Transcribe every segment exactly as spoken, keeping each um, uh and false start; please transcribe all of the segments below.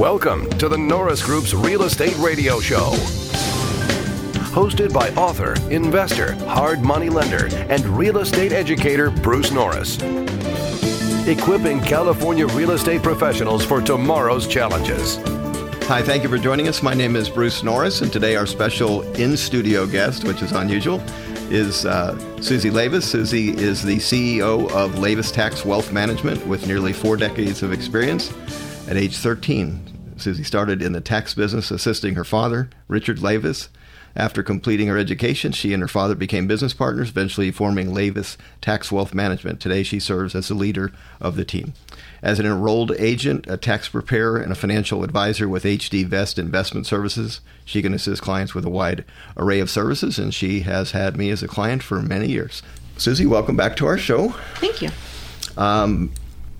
Welcome to the Norris Group's Real Estate Radio Show. Hosted by author, investor, hard money lender, and real estate educator Bruce Norris. Equipping California real estate professionals for tomorrow's challenges. Hi, thank you for joining us. My name is Bruce Norris, and today our special in-studio guest, which is unusual, is uh, Susie Levis. Susie is the C E O of Levis Tax Wealth Management with nearly four decades of experience. At age thirteen, Susie started in the tax business assisting her father, Richard Levis. After completing her education, she and her father became business partners, eventually forming Levis Tax Wealth Management. Today, she serves as the leader of the team. As an enrolled agent, a tax preparer, and a financial advisor with H D Vest Investment Services, she can assist clients with a wide array of services, and she has had me as a client for many years. Susie, welcome back to our show. Thank you. Um,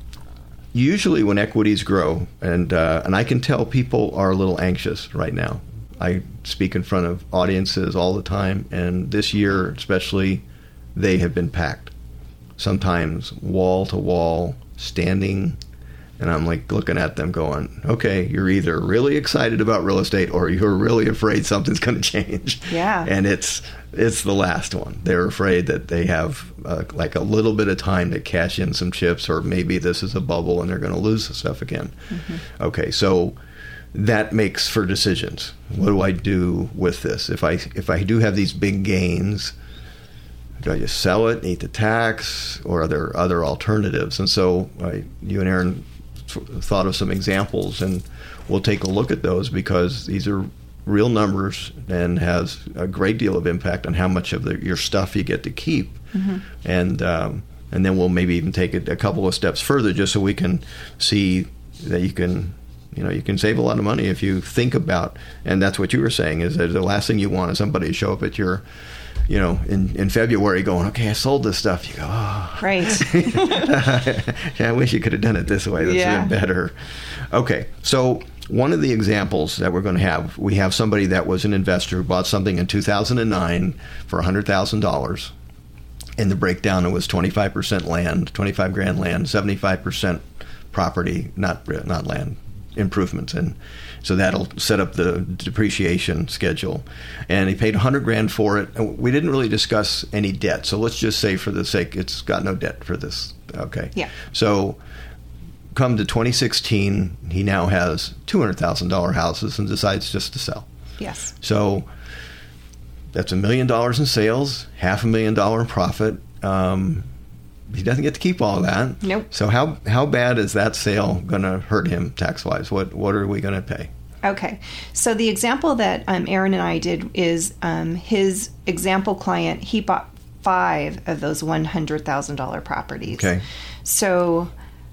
usually when equities grow, and uh, and I can tell people are a little anxious right now. I speak in front of audiences all the time, and this year especially, they have been packed. Sometimes wall to wall, standing, and I'm like looking at them going, okay, you're either really excited about real estate or you're really afraid something's going to change. Yeah. And it's it's the last one. They're afraid that they have uh, like a little bit of time to cash in some chips, or maybe this is a bubble and they're going to lose the stuff again. Mm-hmm. Okay, so that makes for decisions. What do I do with this? If I if I do have these big gains, do I just sell it and eat the tax, or are there other alternatives? And so I, you and Aaron thought of some examples, and we'll take a look at those because these are real numbers and has a great deal of impact on how much of the, your stuff you get to keep. Mm-hmm. And um, and then we'll maybe even take it a couple of steps further just so we can see that you can You know, you can save a lot of money if you think about, and that's what you were saying, is that the last thing you want is somebody to show up at your, you know, in, in February going, okay, I sold this stuff. You go, oh. Right. Yeah, I wish you could have done it this way. That's yeah. better. Okay, so one of the examples that we're going to have, we have somebody that was an investor who bought something in two thousand nine for one hundred thousand dollars. In the breakdown, it was twenty-five percent land, twenty-five grand land, seventy-five percent property, not not land. Improvements, and so that'll set up the depreciation schedule. And he paid one hundred grand for it. And we didn't really discuss any debt, so let's just say for the sake, it's got no debt for this. Okay. Yeah. So come to twenty sixteen, he now has two hundred thousand dollars houses and decides just to sell. Yes. So that's a million dollars in sales, half a million dollar in profit. Um, He doesn't get to keep all that. Nope. So how how bad is that sale going to hurt him tax-wise? What what are we going to pay? Okay. So the example that um, Aaron and I did is um, his example client, he bought five of those one hundred thousand dollars properties. Okay. So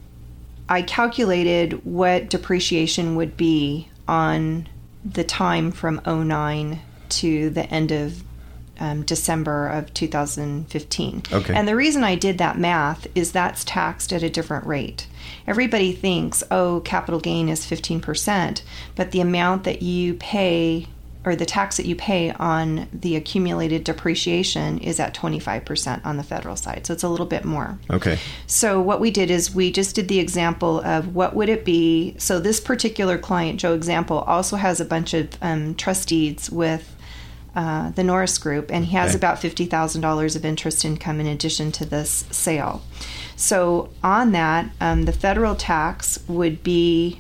I calculated what depreciation would be on the time from oh nine to the end of Um, December of two thousand fifteen. Okay. And the reason I did that math is that's taxed at a different rate. Everybody thinks, oh, capital gain is fifteen percent, but the amount that you pay, or the tax that you pay on the accumulated depreciation, is at twenty-five percent on the federal side. So it's a little bit more. Okay. So what we did is we just did the example of what would it be. So this particular client, Joe Example, also has a bunch of um, trust deeds with Uh, the Norris Group, and he has okay. about fifty thousand dollars of interest income in addition to this sale. So on that, um, the federal tax would be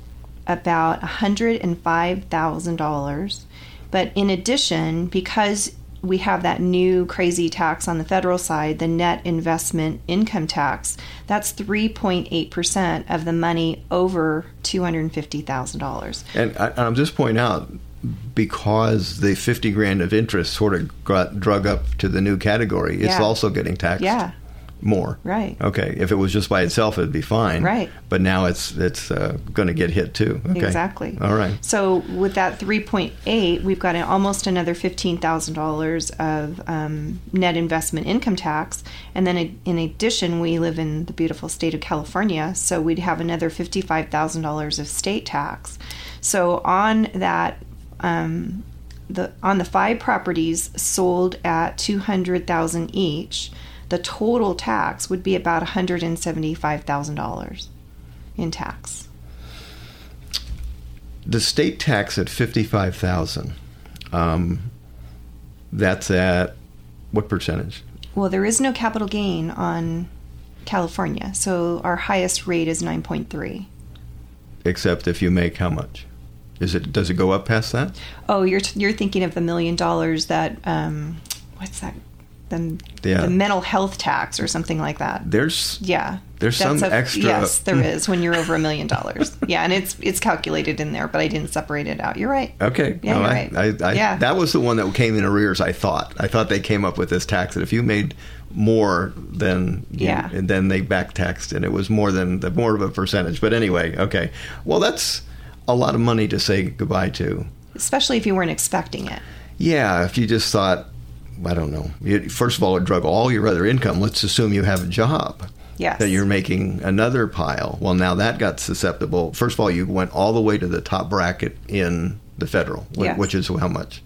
about one hundred five thousand dollars. But in addition, because we have that new crazy tax on the federal side, the net investment income tax, that's three point eight percent of the money over two hundred fifty thousand dollars. And I, I'm just pointing out, because the fifty grand of interest sort of got drug up to the new category, it's yeah. also getting taxed yeah. more. Right. Okay. If it was just by itself, it'd be fine. Right. But now it's it's uh, going to get hit too. Okay. Exactly. All right. So with that three point eight, we've got an, almost another fifteen thousand dollars of um, net investment income tax. And then in addition, we live in the beautiful state of California, so we'd have another fifty-five thousand dollars of state tax. So on that, um, the on the five properties sold at two hundred thousand dollars each, the total tax would be about one hundred seventy-five thousand dollars in tax. the state tax at fifty-five thousand dollars, um, that's at what percentage? Well, there is no capital gain on California, so our highest rate is nine point three. Except if you make how much? Is it? Does it go up past that? Oh, you're you're thinking of the million dollars that um, what's that? The, yeah. the mental health tax or something like that. There's yeah. There's That's some a, extra. Yes, there is when you're over a million dollars. Yeah, and it's it's calculated in there, but I didn't separate it out. You're right. Okay. Yeah, no, you're I, right. I, I, yeah. That was the one that came in arrears. I thought. I thought they came up with this tax that if you made more than you, yeah, and then they back taxed, and it was more than the more of a percentage. But anyway, okay. Well, that's a lot of money to say goodbye to, especially if you weren't expecting it. Yeah, if you just thought, I don't know. First of all, it drug all your other income. Let's assume you have a job. Yes. That you're making another pile. Well, now that got susceptible. First of all, you went all the way to the top bracket in the federal, yes. which is how much?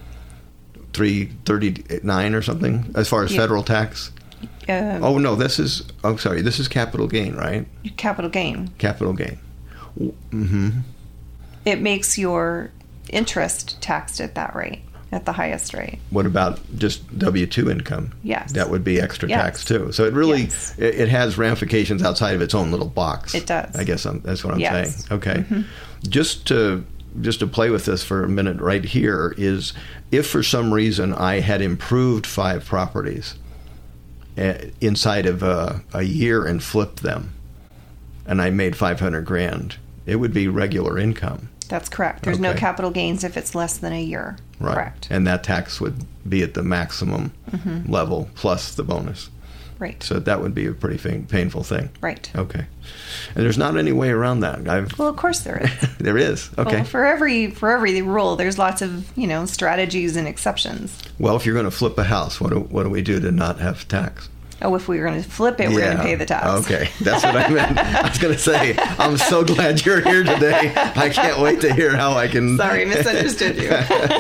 three thirty-nine or something as far as yeah. federal tax? Um, oh, no, this is, oh, sorry, this is capital gain, right? Capital gain. Capital gain. Mm-hmm. It makes your interest taxed at that rate. At the highest rate. What about just W two income? Yes. That would be extra yes. tax too. So it really, yes. it, it has ramifications outside of its own little box. It does. I guess I'm, that's what I'm yes. saying. Okay. Mm-hmm. Just to just to play with this for a minute right here is if for some reason I had improved five properties uh, inside of a, a year and flipped them and I made five hundred grand, it would be regular income. That's correct. There's okay. no capital gains if it's less than a year. Right. Correct. And that tax would be at the maximum mm-hmm. level plus the bonus. Right. So that would be a pretty pain, painful thing. Right. Okay. And there's not any way around that. I've, well, of course there is. There is. Okay. Well, for every for every rule, there's lots of, you know, strategies and exceptions. Well, if you're going to flip a house, what do, what do we do to not have tax? Oh, if we were going to flip it, yeah. we're going to pay the tax. Okay, that's what I meant. I was going to say, I'm so glad you're here today. I can't wait to hear how I can... Sorry, misunderstood you.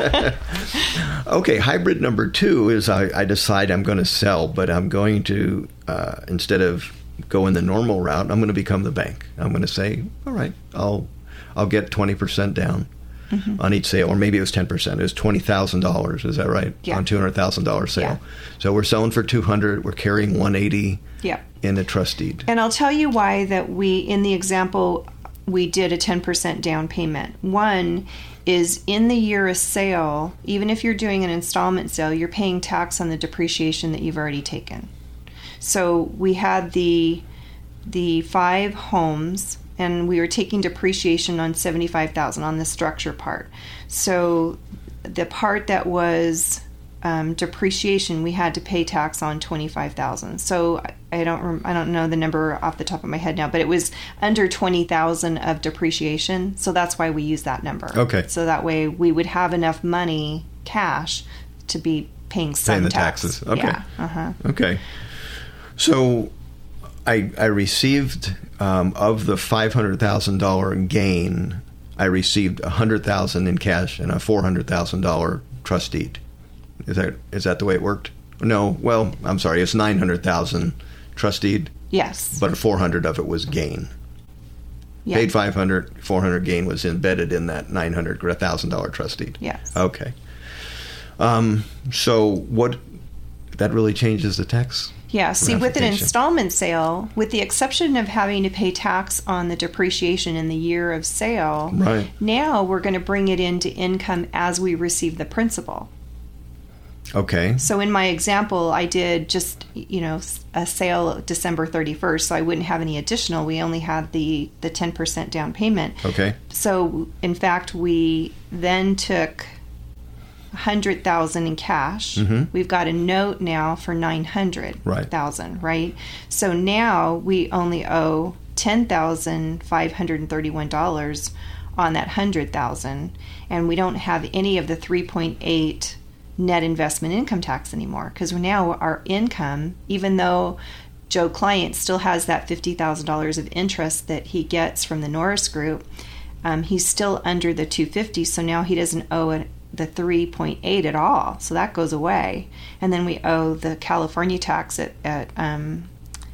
Okay, hybrid number two is I, I decide I'm going to sell, but I'm going to, uh, instead of going the normal route, I'm going to become the bank. I'm going to say, all right, I'll I'll get twenty percent down mm-hmm. on each sale, or maybe it was ten percent. It was twenty thousand dollars, is that right? Yeah. On two hundred thousand dollars sale. Yeah. So we're selling for two hundred dollars, we're carrying one hundred eighty dollars yeah. in a trust deed. And I'll tell you why that we, in the example, we did a ten percent down payment. One is in the year of sale, even if you're doing an installment sale, you're paying tax on the depreciation that you've already taken. So we had the the five homes, and we were taking depreciation on seventy-five thousand on the structure part. So the part that was um, depreciation, we had to pay tax on twenty-five thousand. So I don't rem- I don't know the number off the top of my head now, but it was under twenty thousand of depreciation. So that's why we use that number. Okay. So that way we would have enough money, cash, to be paying some paying the tax. taxes. Okay. Yeah. Uh-huh. Okay. So I I received um, of the five hundred thousand dollar gain, I received a hundred thousand in cash and a four hundred thousand dollar trust deed. Is that is that the way it worked? No. Well, I'm sorry. It's nine hundred thousand trust deed. Yes. But four hundred of it was gain. Yeah. Paid five hundred, four hundred gain was embedded in that nine hundred or thousand dollar trust deed. Yes. Okay. Um. So what? That really changes the tax. Yeah, see, with an installment sale, with the exception of having to pay tax on the depreciation in the year of sale, right. now we're going to bring it into income as we receive the principal. Okay. So in my example, I did just, you know, a sale December thirty-first, so I wouldn't have any additional. We only had the, the ten percent down payment. Okay. So, in fact, we then took one hundred thousand dollars in cash. Mm-hmm. We've got a note now for nine hundred thousand dollars, right. right? So now we only owe ten thousand five hundred thirty-one dollars on that one hundred thousand dollars, and we don't have any of the three point eight net investment income tax anymore, because now our income, even though Joe Client still has that fifty thousand dollars of interest that he gets from the Norris Group, um, he's still under the two hundred fifty dollars, so now he doesn't owe it the three point eight at all, so that goes away. And then we owe the California tax at, at um,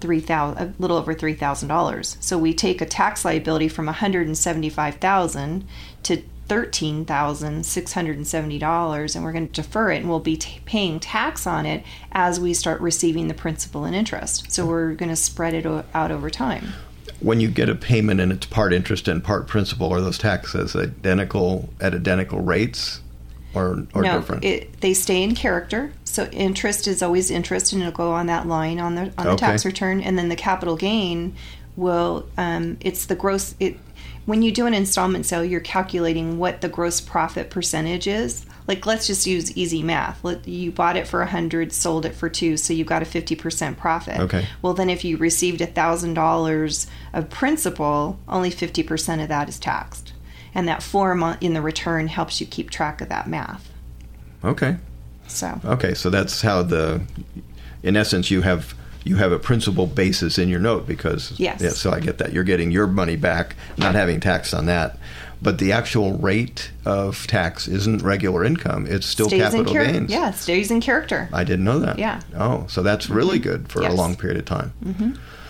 three thousand, a little over three thousand dollars. So we take a tax liability from one hundred seventy-five thousand dollars to thirteen thousand six hundred seventy dollars, and we're going to defer it, and we'll be t- paying tax on it as we start receiving the principal and interest. So we're going to spread it o- out over time. When you get a payment and it's part interest and part principal, are those taxes identical at identical rates or, or no, different? It, they stay in character. So interest is always interest, and it'll go on that line on the on the Okay. tax return, and then the capital gain will um, it's the gross it. When you do an installment sale, you're calculating what the gross profit percentage is. Like, let's just use easy math. Let, you bought it for one hundred, sold it for two, so you got a fifty percent profit. Okay. Well, then if you received one thousand dollars of principal, only fifty percent of that is taxed. And that form on- in the return helps you keep track of that math. Okay. So. Okay, so that's how the, in essence, you have you have a principal basis in your note because, Yes. yeah, so I get that. You're getting your money back, not having tax on that. But the actual rate of tax isn't regular income. It's still Stays in capital char- gains. Yeah, it stays in character. I didn't know that. Yeah. Oh, so that's really good for Yes. a long period of time. Mm-hmm.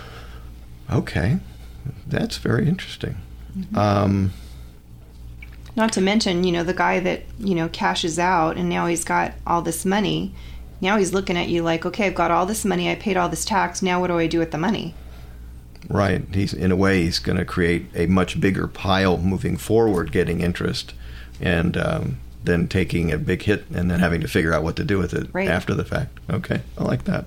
Okay. That's very interesting. Mm-hmm. Um, Not to mention, you know, the guy that, you know, cashes out and now he's got all this money. Now he's looking at you like, okay, I've got all this money. I paid all this tax. Now what do I do with the money? right. He's in a way, he's going to create a much bigger pile moving forward, getting interest, and um, then taking a big hit and then having to figure out what to do with it Right. after the fact. Okay. I like that.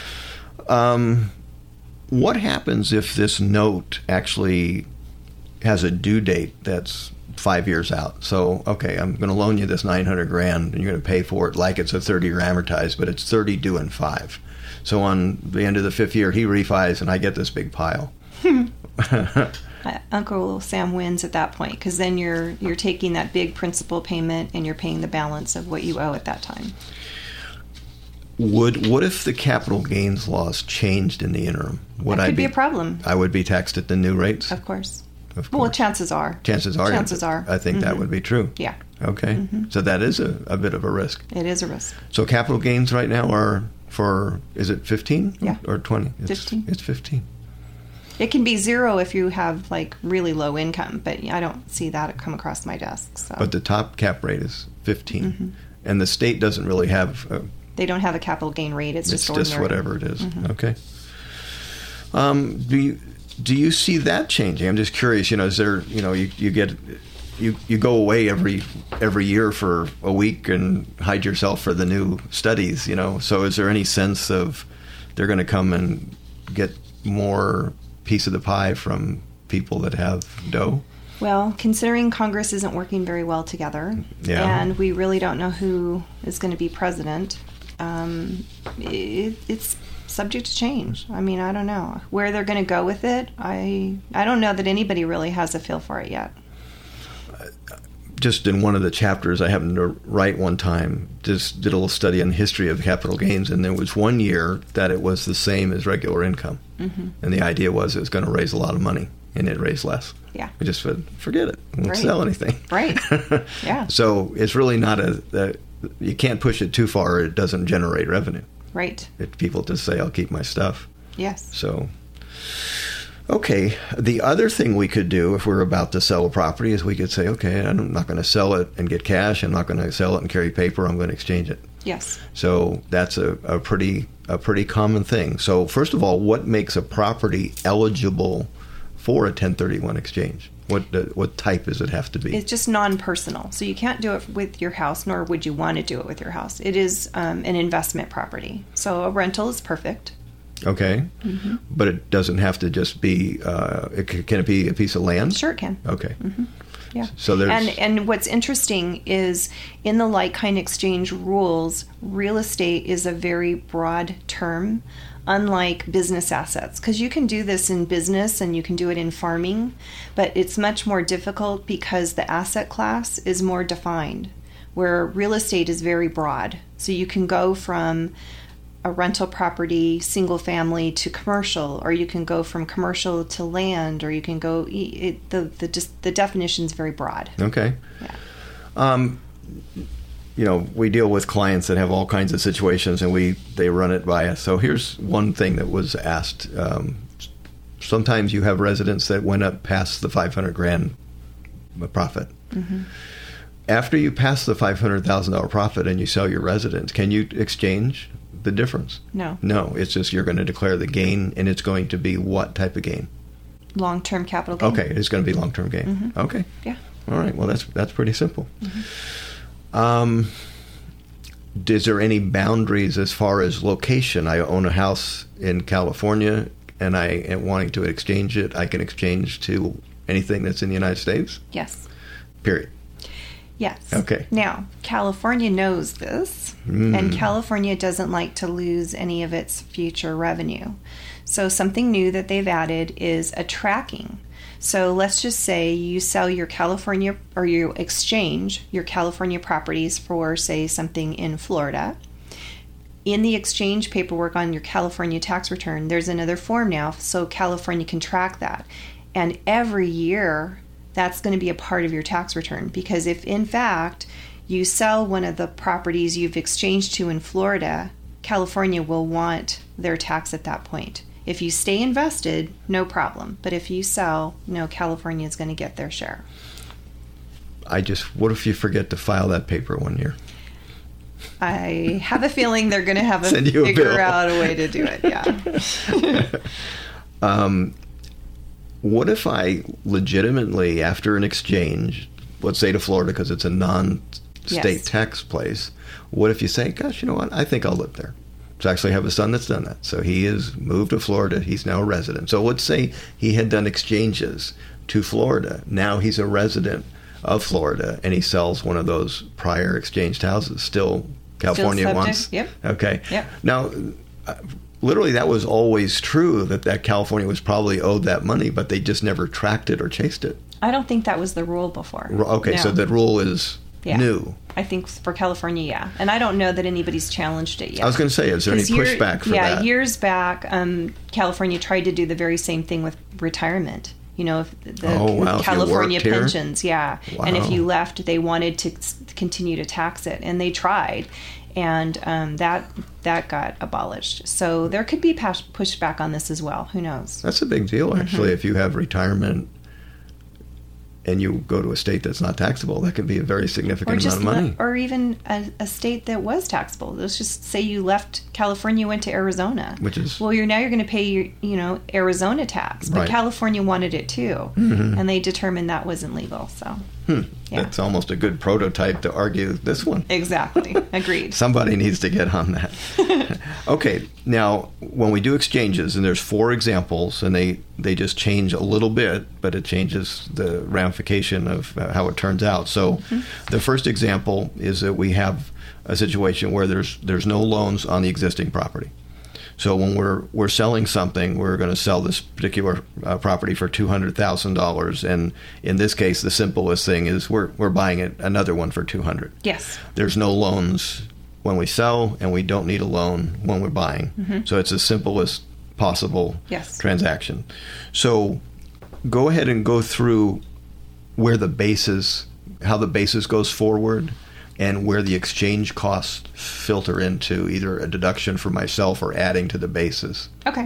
Um, what happens if this note actually has a due date that's five years out? So, okay, I'm going to loan you this nine hundred grand, and you're going to pay for it like it's a thirty-year amortized, but it's thirty due in five. So on the end of the fifth year, he refis, and I get this big pile. Uh, Uncle Sam wins at that point because then you're you're taking that big principal payment and you're paying the balance of what you owe at that time. Would what if the capital gains laws changed in the interim? Would That I could be a problem, I would be taxed at the new rates. of course. Of Well, course. chances are. chances are. Chances are. I think that Mhm. would be true. Yeah, Okay. So that is a, a bit of a risk. it is a risk. So capital gains right now are for, is it fifteen? Yeah. Or twenty? It's, fifteen. It's fifteen. It can be zero if you have like really low income, but I don't see that come across my desk. So But the top cap rate is fifteen. Mm-hmm. And the state doesn't really have, a, they don't have a capital gain rate. It's, it's just just ordinary. whatever it is. Mm-hmm. Okay. Um, do you, do you see that changing? I'm just curious, you know, is there, you know, you, you get, you, you go away every every year for a week and hide yourself for the new studies, you know, so is there any sense of they're going to come and get more piece of the pie from people that have dough? Well, considering Congress isn't working very well together, Yeah. and we really don't know who is going to be president, um, it, it's subject to change. I mean, I don't know where they're going to go with it. I I don't know that anybody really has a feel for it yet. Just in one of the chapters I happened to write one time, just did a little study on the history of capital gains, and there was one year that it was the same as regular income. Mm-hmm. And the idea was it was going to raise a lot of money, and it raised less. Yeah. We just said, forget it. We won't Right. sell anything. Right. Yeah. So it's really not a, a, you can't push it too far or it doesn't generate revenue. Right. It, people just say, I'll keep my stuff. Yes. So, okay. The other thing we could do if we're about to sell a property is we could say, okay, I'm not going to sell it and get cash. I'm not going to sell it and carry paper. I'm going to exchange it. Yes. So that's a, a pretty a pretty common thing. So first of all, what makes a property eligible for a ten thirty-one exchange? What uh, what type does it have to be? It's just non-personal. So you can't do it with your house, nor would you want to do it with your house. It is um, an investment property. So a rental is perfect. Okay, mm-hmm. But it doesn't have to just be. Uh, it can, can it be a piece of land? Sure it can. Okay. Mm-hmm. Yeah. So there's and and what's interesting is in the like-kind exchange rules, real estate is a very broad term, unlike business assets, because you can do this in business and you can do it in farming, but it's much more difficult because the asset class is more defined, where real estate is very broad. So you can go from a rental property, single family, to commercial, or you can go from commercial to land, or you can go. It, the the just the definition is very broad. okay. Yeah. Um, you know, we deal with clients that have all kinds of situations, and we they run it by us. So here's one thing that was asked. Um, sometimes you have residents that went up past the five hundred grand profit. Mm-hmm. After you pass the five hundred thousand dollars profit and you sell your residence, can you exchange the difference? No. No, it's just you're going to declare the gain, and it's going to be what type of gain? Long-term capital gain. Okay, it's going to be long-term gain. Mm-hmm. Okay. Yeah. All right, well, that's that's pretty simple. Mm-hmm. Um, is there any boundaries as far as location? I own a house in California, and I am wanting to exchange it. I can exchange to anything that's in the United States? Yes. Period. Yes. Okay. Now, California knows this, Mm. and California doesn't like to lose any of its future revenue. So something new that they've added is a tracking. So let's just say you sell your California, or you exchange your California properties for, say, something in Florida. In the exchange paperwork on your California tax return, there's another form now, so California can track that. And every year, that's going to be a part of your tax return, because if in fact you sell one of the properties you've exchanged to in Florida, California will want their tax at that point. If you stay invested, no problem. But if you sell, no, California is going to get their share. I just, what if you forget to file that paper one year? I have a feeling they're going to have to Send you a figure bill. out a way to do it. Yeah. um, what if I legitimately, after an exchange, let's say to Florida because it's a non-state Yes. tax place, what if you say, gosh, you know what, I think I'll live there? So I actually have a son that's done that. So he has moved to Florida. He's now a resident. So let's say he had done exchanges to Florida. Now he's a resident of Florida, and he sells one of those prior exchanged houses. Still, California subject, wants. yep. Okay. Yep. Now, uh, literally, that was always true, that, that California was probably owed that money, but they just never tracked it or chased it. I don't think that was the rule before. Okay, No. so that rule is Yeah. new. I think for California, yeah. And I don't know that anybody's challenged it yet. I was going to say, is there any 'Cause year- pushback for yeah, that? years back, um, California tried to do the very same thing with retirement. You know, if the Oh, wow, if you California worked here? pensions, yeah. And if Wow. you left, they wanted to s- continue to tax it, and they tried, and um, that that got abolished. So there could be pas- pushback on this as well. Who knows? That's a big deal, actually. Mm-hmm. If you have retirement and you go to a state that's not taxable, that can be a very Or significant just, amount of money. le- or even a, a state that was taxable. Let's just say you left California, went to Arizona. Which is- well, you're now you're going to pay your, you know, Arizona tax, but Right. California wanted it too, Mhm. and they determined that wasn't legal. So Hmm. Yeah. That's almost a good prototype to argue this one. exactly, agreed. Somebody needs to get on that. Okay, now when we do exchanges, and there's four examples, and they, they just change a little bit, but it changes the ramification of uh, how it turns out. So Mm-hmm. the first example is that we have a situation where there's there's no loans on the existing property. So when we're we're selling something, we're going to sell this particular uh, property for two hundred thousand dollars, and in this case, the simplest thing is we're we're buying it another one for two hundred. Yes. There's no loans when we sell, and we don't need a loan when we're buying. Mm-hmm. So it's the simplest possible Yes. transaction. So go ahead and go through where the basis, how the basis goes forward, and where the exchange costs filter into either a deduction for myself or adding to the basis. Okay.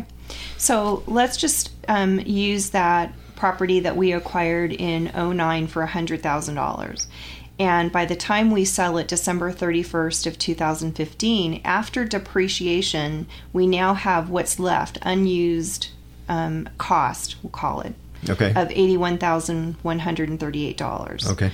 So let's just um, use that property that we acquired in oh nine for one hundred thousand dollars. And by the time we sell it December thirty-first of two thousand fifteen, after depreciation, we now have what's left, unused um, cost, we'll call it, Okay. of eighty-one thousand one hundred thirty-eight dollars. Okay.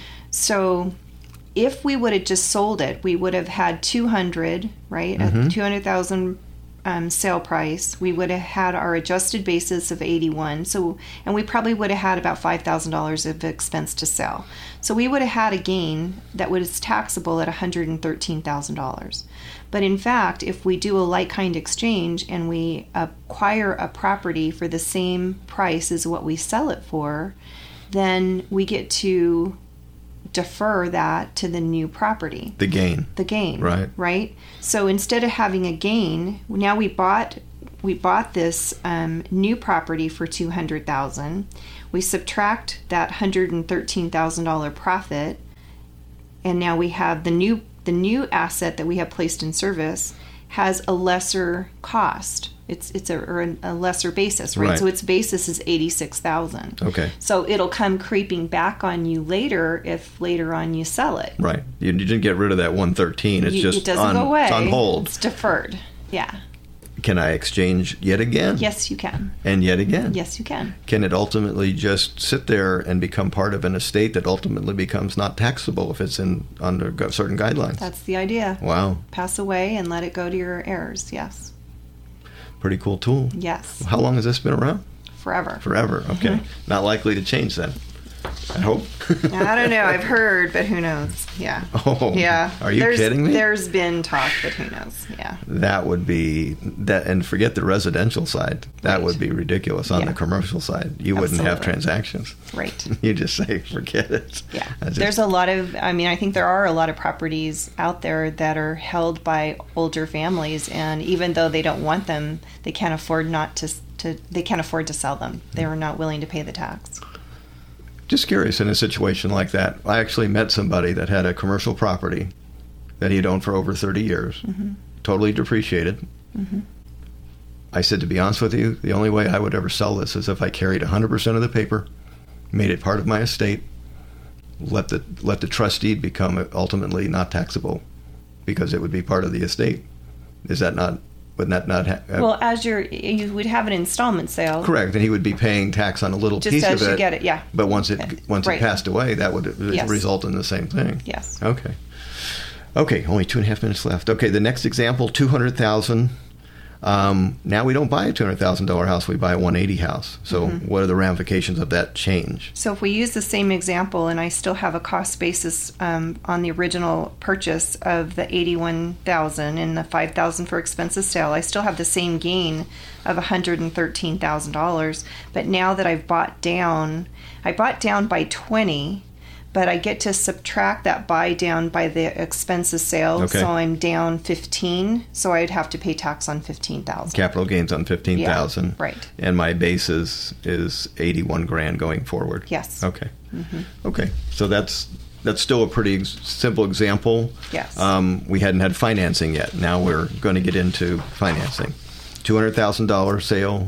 So if we would have just sold it, we would have had two hundred, right? Mm-hmm. A two hundred thousand um, sale price. We would have had our adjusted basis of eighty-one. So, and we probably would have had about five thousand dollars of expense to sell. So we would have had a gain that was taxable at one hundred thirteen thousand dollars. But in fact, if we do a like-kind exchange and we acquire a property for the same price as what we sell it for, then we get to defer that to the new property, The gain. the gain. Right. Right. So instead of having a gain, now we bought we bought this um, new property for two hundred thousand. We subtract that one hundred and thirteen thousand dollar profit, and now we have the new the new asset that we have placed in service has a lesser cost. It's it's a, or a lesser basis, right? Right. So its basis is eighty-six thousand dollars. Okay. So it'll come creeping back on you later if later on you sell it. Right. You, you didn't get rid of that one thirteen. It's You- just it doesn't on, go away. It's on hold. It's deferred. Yeah. Can I exchange yet again? Yes, you can. And yet again? Yes, you can. Can it ultimately just sit there and become part of an estate that ultimately becomes not taxable if it's in under gu- certain guidelines? That's the idea. Wow. Pass away and let it go to your heirs. Yes. Pretty cool tool. Yes. How long has this been around? Forever. Forever. Okay. Mm-hmm. Not likely to change then. I hope. I don't know. I've heard, but who knows? Yeah. Oh. Yeah. Are you there's, kidding me? There's been talk, but who knows? Yeah. That would be that, and forget the residential side. That Right. would be ridiculous. On Yeah. the commercial side, you wouldn't have Absolutely. transactions. Right. You just say, forget it. Yeah. I just- There's a lot of, I mean, I think there are a lot of properties out there that are held by older families, and even though they don't want them, they can't afford not to, to they can't afford to sell them. They are not willing to pay the tax. Just curious, in a situation like that, I actually met somebody that had a commercial property that he had owned for over thirty years, Mm-hmm. totally depreciated. Mm-hmm. I said, to be honest with you, the only way I would ever sell this is if I carried one hundred percent of the paper, made it part of my estate, let the let the trust deed become ultimately not taxable, because it would be part of the estate. Is that not? Would that not? Ha- Well, as you're, you would have an installment sale. correct, and he would be paying tax on a little Just piece as of it. you get it, yeah. But once it Okay. once Right. it passed away, that would uh, Yes. result in the same thing. Yes. Okay. Okay, only two and a half minutes left. Okay, the next example, two hundred thousand. Um, now we don't buy a two hundred thousand dollar house; we buy a one eighty house. So, Mm-hmm. what are the ramifications of that change? So if we use the same example, and I still have a cost basis um, on the original purchase of the eighty-one thousand and the five thousand for expenses sale, I still have the same gain of one hundred thirteen thousand dollars. But now that I've bought down, I bought down by twenty. But I get to subtract that buy down by the expenses sale, Okay. so I'm down fifteen. So I'd have to pay tax on fifteen thousand. Capital gains on fifteen thousand. Yeah, right. And my basis is eighty-one grand going forward. Yes. Okay. Okay. So that's that's still a pretty ex- simple example. Yes. Um, we hadn't had financing yet. Now we're going to get into financing. Two hundred thousand dollar sale,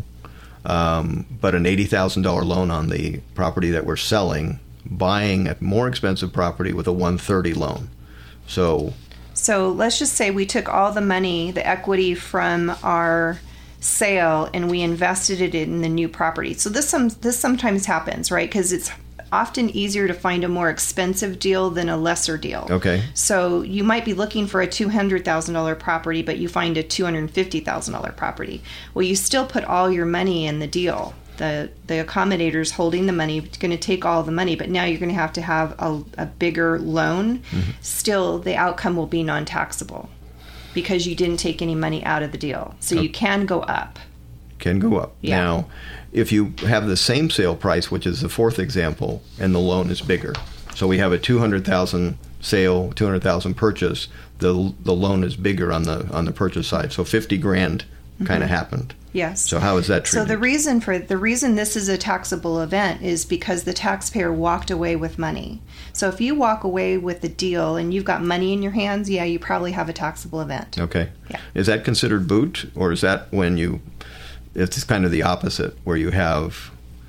um, but an eighty thousand dollar loan on the property that we're selling. Buying a more expensive property with a one thirty loan. So So let's just say we took all the money, the equity from our sale, and we invested it in the new property. So this some this sometimes happens, right? Because it's often easier to find a more expensive deal than a lesser deal. Okay. So you might be looking for a two hundred thousand dollars property, but you find a two hundred fifty thousand dollars property. Well, you still put all your money in the deal. The the accommodator's holding the money, going to take all the money, but now you're going to have to have a, a bigger loan. Mm-hmm. Still, the outcome will be non-taxable because you didn't take any money out of the deal. So you can go up. can go up. Yeah. Now, if you have the same sale price, which is the fourth example, and the loan is bigger, so we have a two hundred thousand sale, two hundred thousand purchase, the the loan is bigger on the on the purchase side. So fifty grand kind of happened. Yes. So how is that So treated? the reason for the reason this is a taxable event is because the taxpayer walked away with money. So if you walk away with the deal and you've got money in your hands, yeah, you probably have a taxable event. Okay. Yeah. Is that considered boot, or is that when you? It's kind of the opposite, where you have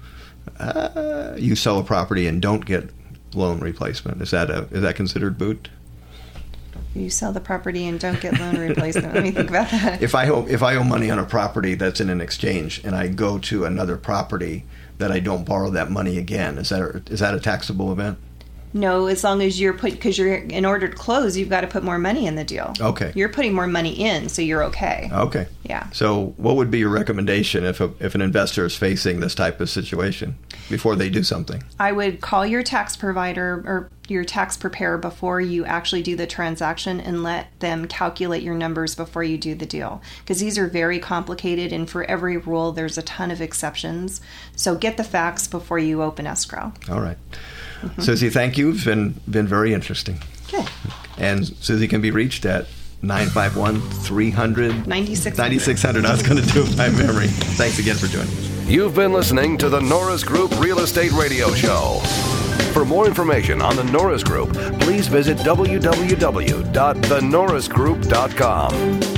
uh, you sell a property and don't get loan replacement. Is that a is that considered boot? You sell the property and don't get loan replacement. Let me think about that. If I owe if I owe money on a property that's in an exchange, and I go to another property that I don't borrow that money again, is that a, is that a taxable event? No, as long as you're put, because you're in order to close, you've got to put more money in the deal. Okay. You're putting more money in, so you're okay. Okay. Yeah. So, what would be your recommendation if a, if an investor is facing this type of situation before they do something? I would call your tax provider or your tax preparer before you actually do the transaction and let them calculate your numbers before you do the deal. Because these are very complicated, and for every rule, there's a ton of exceptions. So get the facts before you open escrow. All right. Mm-hmm. Susie, thank you. It's been, been very interesting. Good. And Susie can be reached at nine five one, three hundred, ninety-six hundred. I was going to do it by memory. Thanks again for joining us. You've been listening to the Norris Group Real Estate Radio Show. For more information on the Norris Group, please visit w w w dot the norris group dot com.